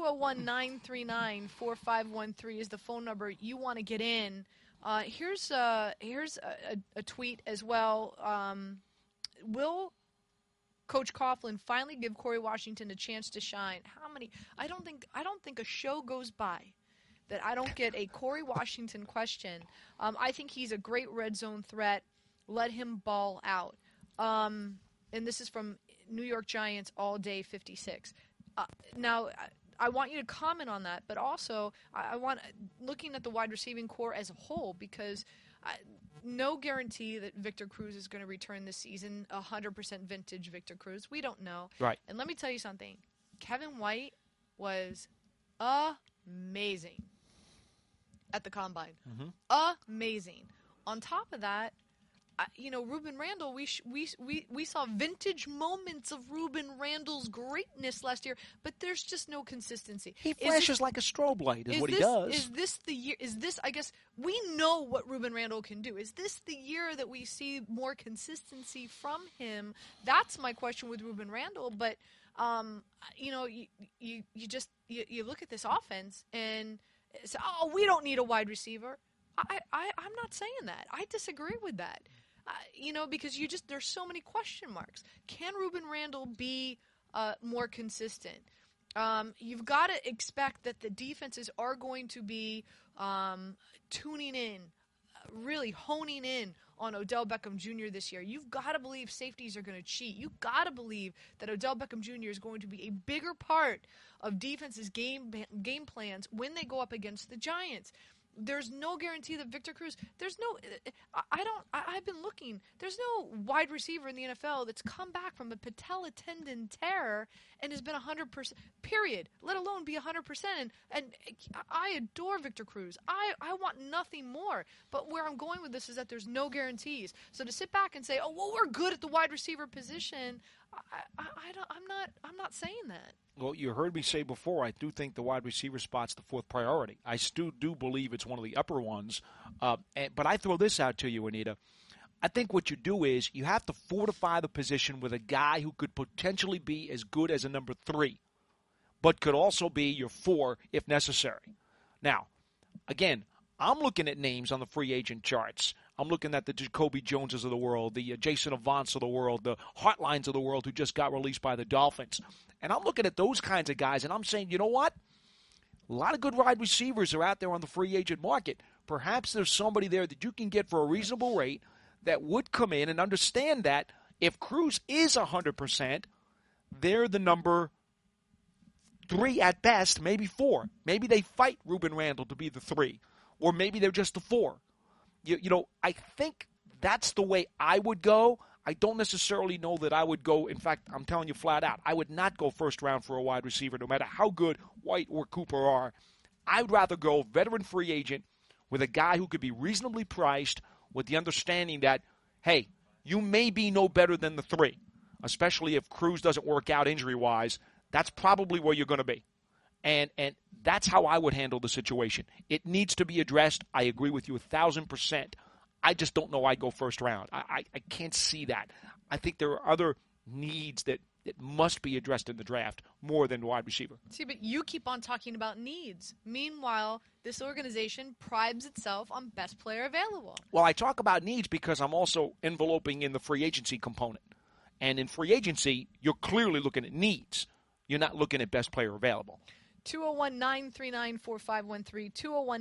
201-939-4513 is the phone number you want to get in. Here's a tweet as well. Will Coach Coughlin finally give Corey Washington a chance to shine? I don't think a show goes by that I don't get a Corey Washington question. I think he's a great red zone threat. Let him ball out. And this is from New York Giants all day 56. Now, I want you to comment on that, but also I want looking at the wide receiving core as a whole, because no guarantee that Victor Cruz is going to return this season, 100% vintage Victor Cruz. We don't know. Right. And let me tell you something. Kevin White was amazing at the Combine. Amazing. On top of that, Ruben Randle, we saw vintage moments of Ruben Randle's greatness last year, but there's just no consistency. He flashes like a strobe light is what he does. Is this the year? I guess we know what Ruben Randle can do. Is this the year that we see more consistency from him? That's my question with Ruben Randle. But, you look at this offense and say, oh, we don't need a wide receiver. I'm not saying that. I disagree with that. Because there's so many question marks. Can Ruben Randle be more consistent? You've got to expect that the defenses are going to be tuning in, really honing in on Odell Beckham Jr. this year. You've got to believe safeties are going to cheat. You've got to believe that Odell Beckham Jr. is going to be a bigger part of defenses' game plans when they go up against the Giants. There's no guarantee that Victor Cruz, I've been looking, there's no wide receiver in the NFL that's come back from a patella tendon tear and has been 100%, period, let alone be 100%. And I adore Victor Cruz. I want nothing more. But where I'm going with this is that there's no guarantees. So to sit back and say, oh, well, we're good at the wide receiver position, I'm not saying that. Well, you heard me say before, I do think the wide receiver spot's the fourth priority. I still do believe it's one of the upper ones. But I throw this out to you, Anita. I think what you do is you have to fortify the position with a guy who could potentially be as good as a number 3, but could also be your 4 if necessary. Now, again, I'm looking at names on the free agent charts. I'm looking at the Jacoby Joneses of the world, the Jason Avants of the world, the Hartlines of the world who just got released by the Dolphins. And I'm looking at those kinds of guys, and I'm saying, you know what? A lot of good wide receivers are out there on the free agent market. Perhaps there's somebody there that you can get for a reasonable rate that would come in and understand that if Cruz is 100%, they're the number 3 at best, maybe 4. Maybe they fight Ruben Randle to be the 3, or maybe they're just the 4. I think that's the way I would go. I don't necessarily know that I would go. In fact, I'm telling you flat out, I would not go first round for a wide receiver, no matter how good White or Cooper are. I'd rather go veteran free agent with a guy who could be reasonably priced with the understanding that, hey, you may be no better than the 3, especially if Cruz doesn't work out injury-wise. That's probably where you're going to be. And that's how I would handle the situation. It needs to be addressed. I agree with you 1,000%. I just don't know I'd go first round. I can't see that. I think there are other needs that must be addressed in the draft more than wide receiver. See, but you keep on talking about needs. Meanwhile, this organization prides itself on best player available. Well, I talk about needs because I'm also enveloping in the free agency component. And in free agency, you're clearly looking at needs. You're not looking at best player available. 201-939-4513,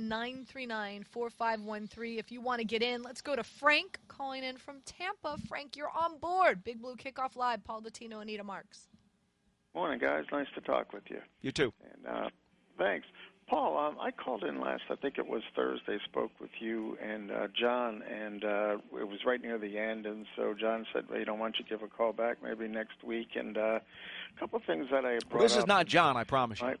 201-939-4513. If you want to get in, let's go to Frank calling in from Tampa. Frank, you're on board. Big Blue Kickoff Live, Paul Dottino, Anita Marks. Morning, guys. Nice to talk with you. You too. And thanks. Paul, I called in last, I think it was Thursday, spoke with you and John, and it was right near the end, and so John said, why don't you give a call back maybe next week, and a couple of things that I brought this is up. not John, I promise you.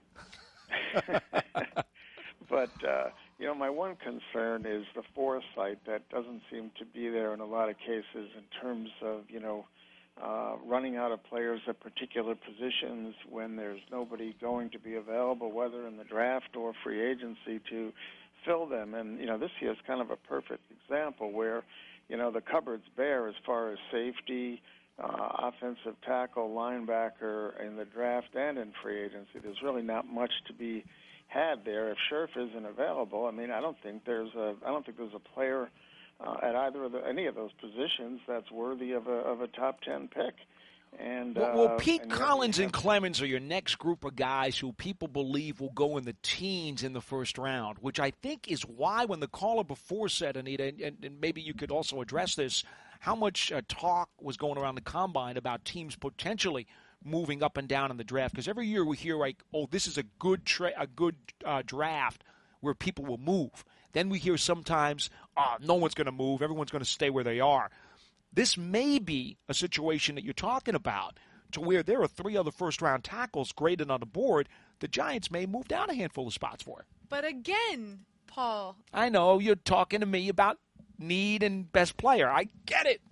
But, my one concern is the foresight that doesn't seem to be there in a lot of cases in terms of, running out of players at particular positions when there's nobody going to be available, whether in the draft or free agency, to fill them. And, this year is kind of a perfect example where, the cupboard's bare as far as safety, offensive tackle, linebacker in the draft and in free agency. There's really not much to be had there. If Scherf isn't available, I don't think there's a player at any of those positions that's worthy of a top 10 pick. And Pete Collins and Clemens are your next group of guys who people believe will go in the teens in the first round, which I think is why when the caller before said, Anita, and maybe you could also address this, how much talk was going around the combine about teams potentially moving up and down in the draft? Because every year we hear like, oh, this is a good draft where people will move. Then we hear sometimes, no one's going to move. Everyone's going to stay where they are. This may be a situation that you're talking about to where there are 3 other first-round tackles graded on the board. The Giants may move down a handful of spots for it. But again, Paul. I know you're talking to me about need and best player. I get it.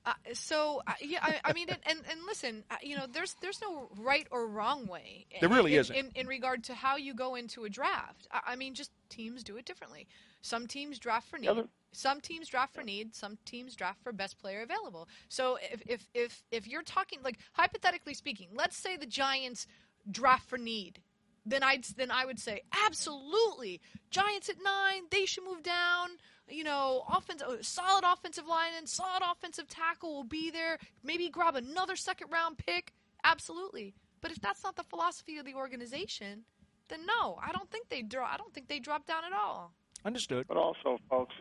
I mean, and listen, there's no right or wrong way. There really isn't. In regard to how you go into a draft. I mean, just teams do it differently. Some teams draft for need. Some teams draft for need. Some teams draft for best player available. So if you're talking, like, hypothetically speaking, let's say the Giants draft for need. Then I would say absolutely. Giants at 9, they should move down. Solid offensive lineman, solid offensive tackle will be there. Maybe grab another second-round pick. Absolutely. But if that's not the philosophy of the organization, then no, I don't think they drop down at all. Understood. But also, folks,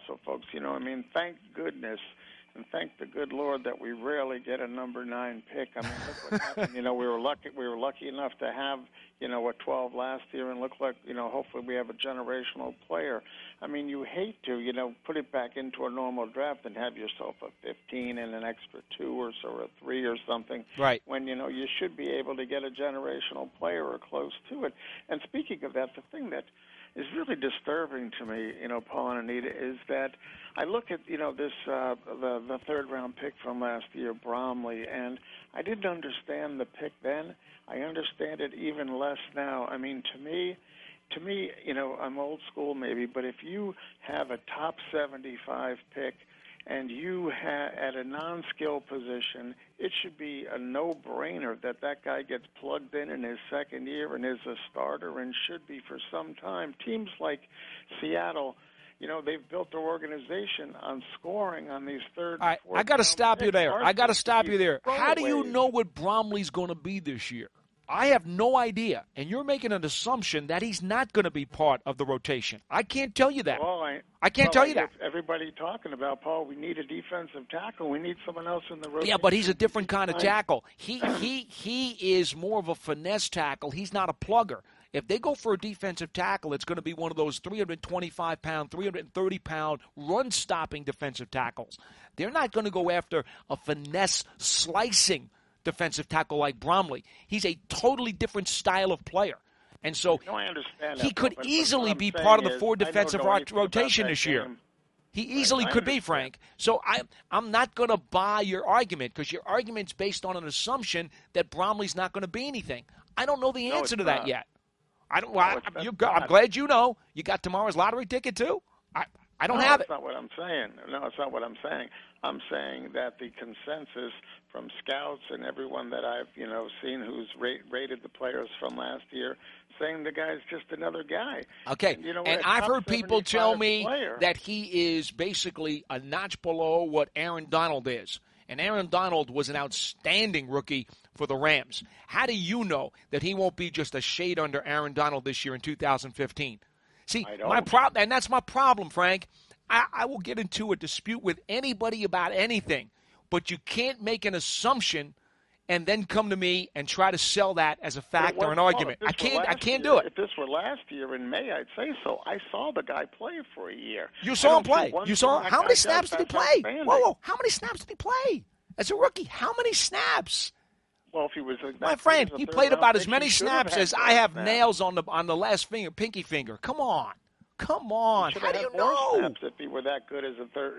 thank goodness and thank the good Lord that we rarely get a number 9 pick. I mean, look what happened. We were lucky enough to have, a 12 last year, and look like, hopefully we have a generational player. I mean, you hate to, put it back into a normal draft and have yourself a 15 and an extra 2 or so, or 3 or something. Right. When, you should be able to get a generational player or close to it. And speaking of that, the thing that is really disturbing to me, Paul and Anita, is that I look at, this the third-round pick from last year, Bromley, and I didn't understand the pick then. I understand it even less now. I mean, to me, I'm old school maybe, but if you have a top 75 pick and you at a non-skill position, it should be a no-brainer that guy gets plugged in his second year and is a starter and should be for some time. Teams like Seattle, they've built their organization on scoring on these third and fourth. I got to stop you there. Throwaways. How do you know what Bromley's going to be this year? I have no idea, and you're making an assumption that he's not going to be part of the rotation. I can't tell you that. Well, I can't tell you that. Everybody talking about, Paul, we need a defensive tackle. We need someone else in the rotation. Yeah, but he's a different kind of tackle. He is more of a finesse tackle. He's not a plugger. If they go for a defensive tackle, it's going to be one of those 325-pound, 330-pound run-stopping defensive tackles. They're not going to go after a finesse slicing defensive tackle like Bromley. He's a totally different style of player. And so I understand he could easily be part of the 4 defensive rotation this year. He easily could be, Frank. So I'm not going to buy your argument because your argument's based on an assumption that Bromley's not going to be anything. I don't know the answer to that yet. I'm glad you know. You got tomorrow's lottery ticket too? I don't have it. That's not what I'm saying. No, it's not what I'm saying. I'm saying that the consensus from scouts and everyone that I've seen who's rated the players from last year, saying the guy's just another guy. Okay, and I've heard people tell me that he is basically a notch below what Aaron Donald is. And Aaron Donald was an outstanding rookie for the Rams. How do you know that he won't be just a shade under Aaron Donald this year in 2015? See, my problem, and that's my problem, Frank. I will get into a dispute with anybody about anything, but you can't make an assumption and then come to me and try to sell that as a fact or an argument. I can't do it. If this were last year in May, I'd say so. I saw the guy play for a year. You saw him play. You saw how many snaps did he play? Whoa! How many snaps did he play as a rookie? How many snaps? Well, if he was my friend, he played about as many snaps as I have nails on the last finger, pinky finger. Come on. How do you know? Snaps if he were that good as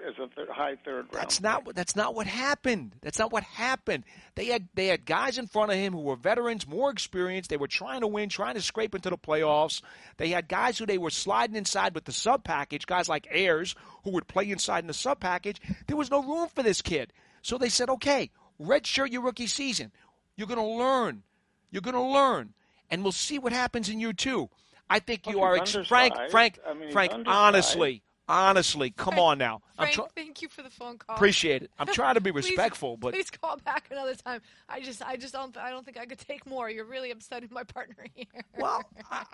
a high third round. That's not what happened. That's not what happened. They had guys in front of him who were veterans, more experienced. They were trying to win, trying to scrape into the playoffs. They had guys who they were sliding inside with the sub package, guys like Ayers who would play inside in the sub package. There was no room for this kid. So they said, "Okay, redshirt your rookie season. You're going to learn, and we'll see what happens in year 2." I think you are Frank, honestly, come on now. Frank, thank you for the phone call. Appreciate it. I'm trying to be respectful, but please call back another time. I don't think I could take more. You're really upsetting my partner here. Well,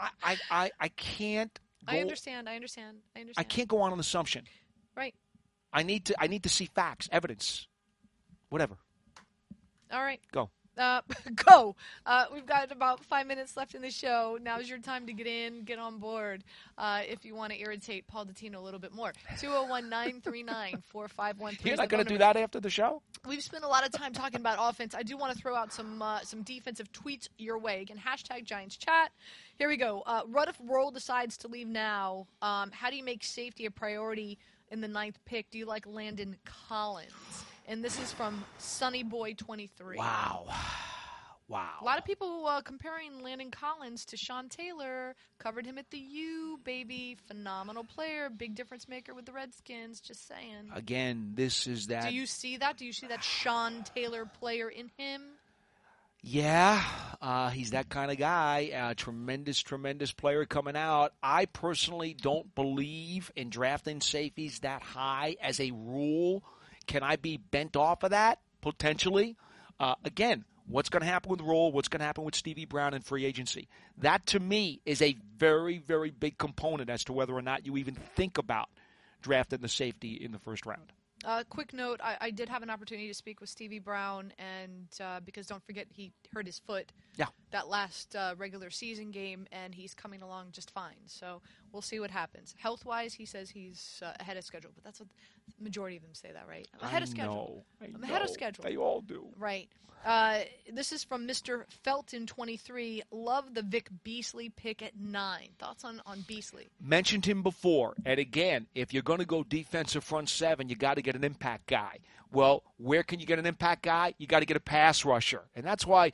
I can't I understand. I can't go on an assumption. Right. I need to see facts, evidence, whatever. All right. Go. Go. We've got about 5 minutes left in the show. Now's your time to get on board if you want to irritate Paul Dottino a little bit more. 201-939-4513. You're not going to do that after the show? We've spent a lot of time talking about offense. I do want to throw out some defensive tweets your way. Again, hashtag Giants Chat. Here we go. What if Roll decides to leave now? How do you make safety a priority in the 9th pick? Do you like Landon Collins? And this is from Sunnyboy23. Wow. A lot of people comparing Landon Collins to Sean Taylor. Covered him at the U, baby. Phenomenal player. Big difference maker with the Redskins. Just saying. Again, this is that. Do you see that? Do you see that Sean Taylor player in him? Yeah, he's that kind of guy. Tremendous player coming out. I personally don't believe in drafting safeties that high as a rule. Can I be bent off of that? Potentially. Again, what's going to happen with Roll? What's going to happen with Stevie Brown in free agency? That, to me, is a very, very big component as to whether or not you even think about drafting the safety in the first round. Quick note, I did have an opportunity to speak with Stevie Brown, and because don't forget he hurt his foot that last regular season game, and he's coming along just fine. So we'll see what happens. Health-wise, he says he's ahead of schedule, but that's what the majority of them say that, right? I'm ahead of schedule. I'm ahead of schedule. They all do. Right. This is from Mr. Felton23. Love the Vic Beasley pick at 9. Thoughts on Beasley? Mentioned him before. And again, if you're going to go defensive front 7, you got to get an impact guy. Well, where can you get an impact guy? You got to get a pass rusher. And that's why,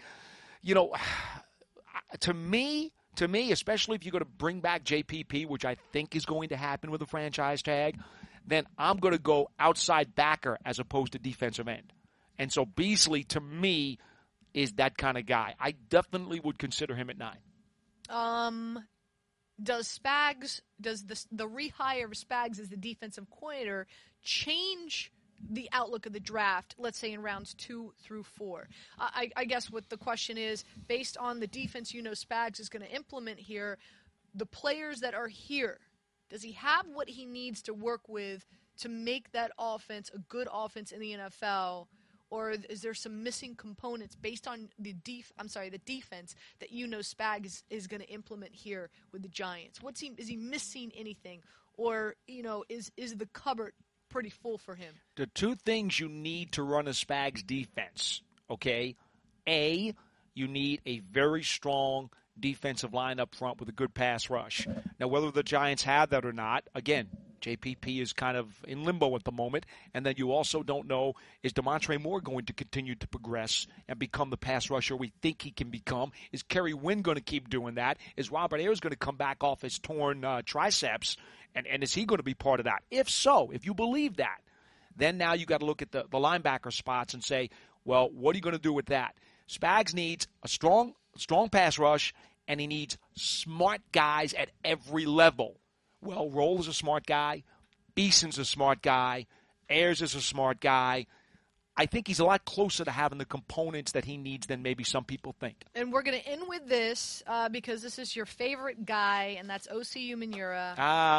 to me, especially if you're going to bring back JPP, which I think is going to happen with a franchise tag, then I'm going to go outside backer as opposed to defensive end. And so Beasley, to me, is that kind of guy. I definitely would consider him at 9. Does the rehire of Spags as the defensive coordinator change the outlook of the draft, let's say in rounds 2 through 4? I guess what the question is, based on the defense Spags is going to implement here, the players that are here, does he have what he needs to work with to make that offense a good offense in the NFL? Or is there some missing components based on the defense that Spags is going to implement here with the Giants? Is he missing anything, or is the cupboard pretty full for him? The two things you need to run a Spags defense, okay? A, you need a very strong defensive line up front with a good pass rush. Now, whether the Giants have that or not, again, JPP is kind of in limbo at the moment. And then you also don't know, is Demontre Moore going to continue to progress and become the pass rusher we think he can become? Is Kerry Wynn going to keep doing that? Is Robert Ayers going to come back off his torn triceps? And is he going to be part of that? If so, if you believe that, then now you got to look at the linebacker spots and say, well, what are you going to do with that? Spags needs a strong pass rush, and he needs smart guys at every level. Well, Roll is a smart guy. Beeson's a smart guy. Ayers is a smart guy. I think he's a lot closer to having the components that he needs than maybe some people think. And we're going to end with this because this is your favorite guy, and that's O.C. Umenyiora.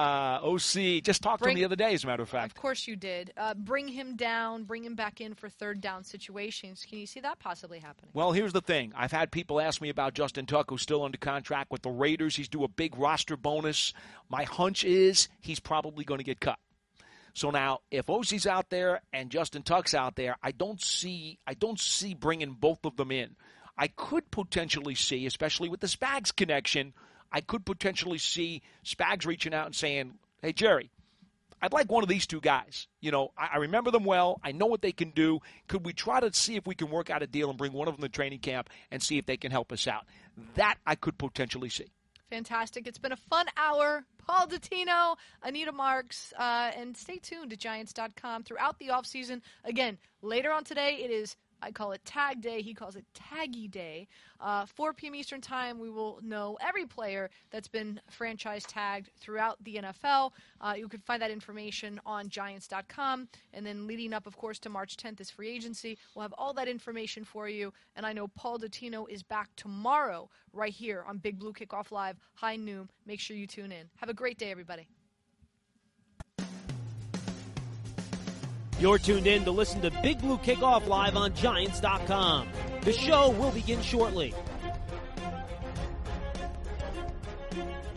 O.C. Just talked to him the other day, as a matter of fact. Of course you did. Bring him down, bring him back in for third down situations. Can you see that possibly happening? Well, here's the thing. I've had people ask me about Justin Tuck, who's still under contract with the Raiders. He's due a big roster bonus. My hunch is he's probably going to get cut. So now, if OC's out there and Justin Tuck's out there, I don't see bringing both of them in. I could potentially see, especially with the Spags connection, I could potentially see Spags reaching out and saying, hey, Jerry, I'd like one of these two guys. I remember them well. I know what they can do. Could we try to see if we can work out a deal and bring one of them to training camp and see if they can help us out? That I could potentially see. Fantastic. It's been a fun hour. Paul Dottino, Anita Marks, and stay tuned to Giants.com throughout the offseason. Again, later on today, it is, I call it Tag Day. He calls it Taggy Day. 4 p.m. Eastern Time, we will know every player that's been franchise tagged throughout the NFL. You can find that information on Giants.com. And then leading up, of course, to March 10th is free agency. We'll have all that information for you. And I know Paul Dottino is back tomorrow right here on Big Blue Kickoff Live, high noon. Make sure you tune in. Have a great day, everybody. You're tuned in to listen to Big Blue Kickoff live on Giants.com. The show will begin shortly.